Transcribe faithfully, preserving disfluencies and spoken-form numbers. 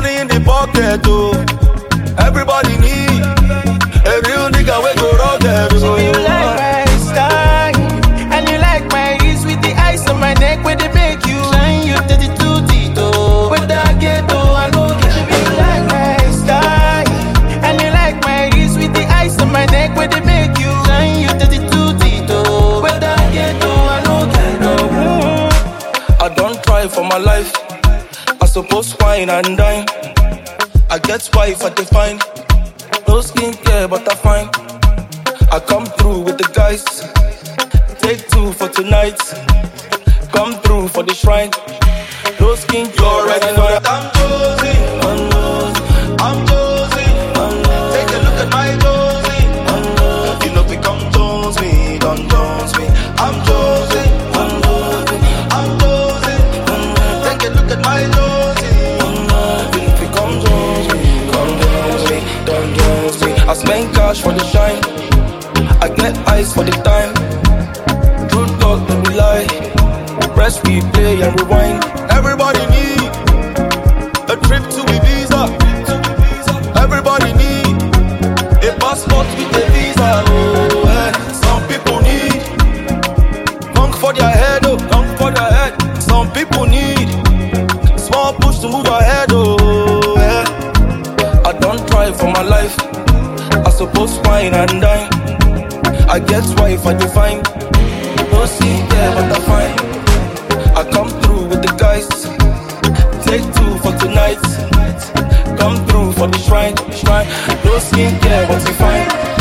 money in the pocket, oh. Everybody need a real nigga wey go run them. So you like my style, and you like my ease with the ice on my neck where they make you shine. You thirty-two Tito, with that ghetto I know that you be like my style, and you like my ease with the ice on my neck where they make you shine. You thirty-two Tito, with that ghetto I know that no. I don't try for my life. I suppose wine and dine. I get wife I define. No skincare but I find. I come through with the guys. Take two for tonight. Come through for the shrine. No skincare. You already know that I'm Josie. I'm Josie. I'm Josie. Take a look at my Josie. You know become Jones me, don't Jones me. I'm Josie. I'm Josie. I'm Josie. Take a look at my Josie. You know become Jones me, come Jones me, don't Jones me. I spend cash for the shine. I get ice for the time. True talk, no be lie. Press replay and rewind. Everybody need a trip to Ibiza. Everybody need a passport with a visa. Oh, eh. Some people need funk for their head, oh, funk for their head. Some people need small push to move ahead, oh, eh. I don't try for my life. I suppose wine and dine. I get wife I define. No skincare but I find. I come through with the guys. Take two for tonight. Come through for the shrine, shrine. No skincare but we find.